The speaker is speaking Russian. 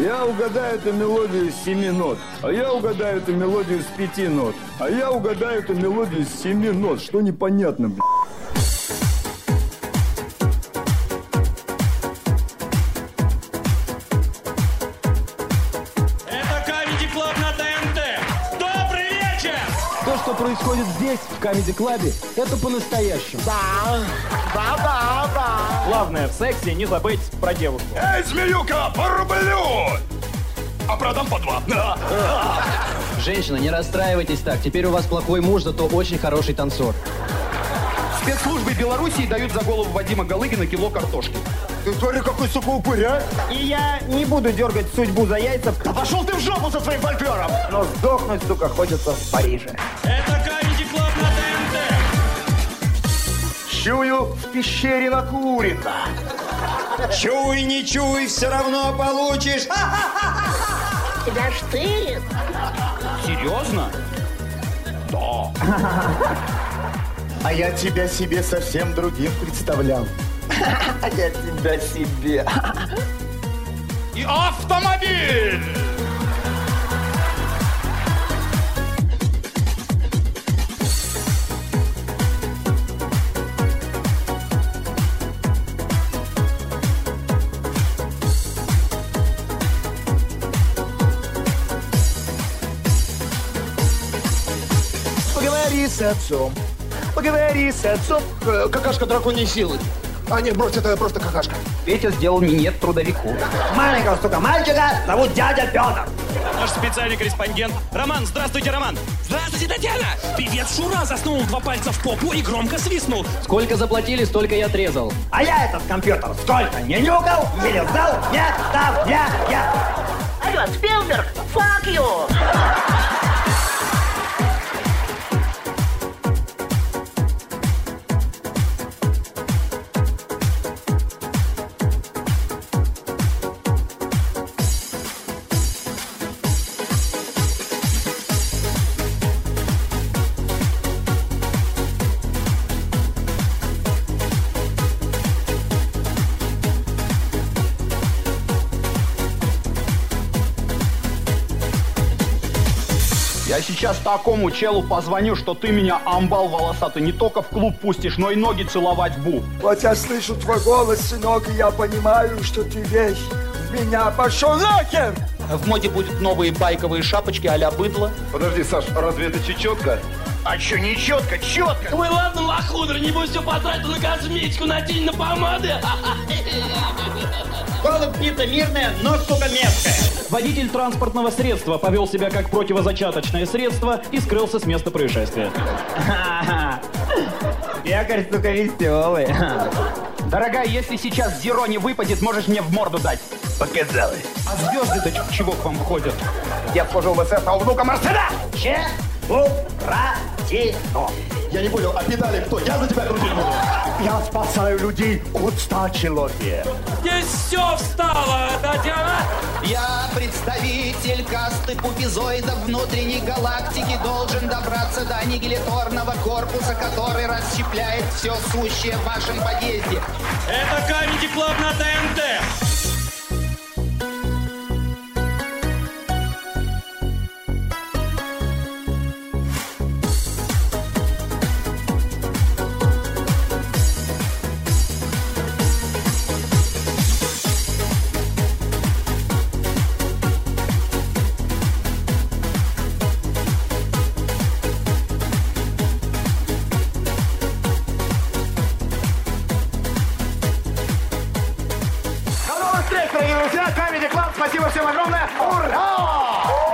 Я угадаю эту мелодию с 7 нот, а я угадаю эту мелодию с 5 нот, а я угадаю эту мелодию с 7 нот. Что непонятно, блядь? Это Comedy Club на ТНТ. Добрый вечер! То, что происходит здесь, в Comedy Club, это по-настоящему. Да. Главное в сексе не забыть про девушку. Эй, змеюка, по рублю! А продам по 2. Женщина, не расстраивайтесь так. Теперь у вас плохой муж, зато очень хороший танцор. Спецслужбы Белоруссии дают за голову Вадима Галыгина кило картошки. Ты смотри, какой, сука, упырь, а? И я не буду дергать судьбу за яйца, Да пошел ты в жопу со своим фольклором! но сдохнуть, сука, хочется в Париже. Это Comedy Club на ТНТ. Чую, в пещере накурено. Чуй, не чуй, все равно получишь. Тебя штырит. Серьезно? А я тебя себе совсем другим представлял. А я тебя себе. И автомобиль! Поговори с отцом. Поговори с отцом. Какашка драконьей силы. А нет, брось, это просто какашка. Петя сделал минет трудовику. Маленького, сука, мальчика зовут дядя Петр. Наш специальный корреспондент Роман. Здравствуйте, Роман. Здравствуйте, Татьяна! Певец Шура засунул 2 пальца в попу и громко свистнул. Сколько заплатили, столько я отрезал. А я этот компьютер сколько не нюкал, не лизал, не дал, я. Алло, Спилберг, fuck you! Я сейчас такому челу позвоню, что ты меня, амбал волосатый, не только в клуб пустишь, но и ноги целовать будешь. Вот я слышу твой голос, сынок, и я понимаю, что ты весь в меня пошел нахер! В моде будут новые байковые шапочки а-ля быдло. Подожди, Саш, разве это чечетка? А что, не четко, четко? Ой, ладно, лохудра, небось все потратил на косметику, на тень, на помады. Голубь птица мирная, но, сука, мерзкая. Водитель транспортного средства повел себя как противозачаточное средство и скрылся с места происшествия. Пекарь, сука, веселый. Дорогая, если сейчас зеро не выпадет, можешь мне в морду дать. Показалось. А звезды-то чего к вам ходят? Я вхожу в СС, а у внука Марселя! Буратино. Я не понял, а педали кто? Я за тебя крутить буду. Я спасаю людей от 100 человек. Здесь все встало, Татьяна. Я представитель касты пупизоидов внутренней галактики, должен добраться до аннигиляторного корпуса, который расщепляет все сущее в вашем подъезде. Это Comedy Club на ТНТ. До новых встреч, дорогие друзья! Comedy Club, спасибо всем огромное! Ура!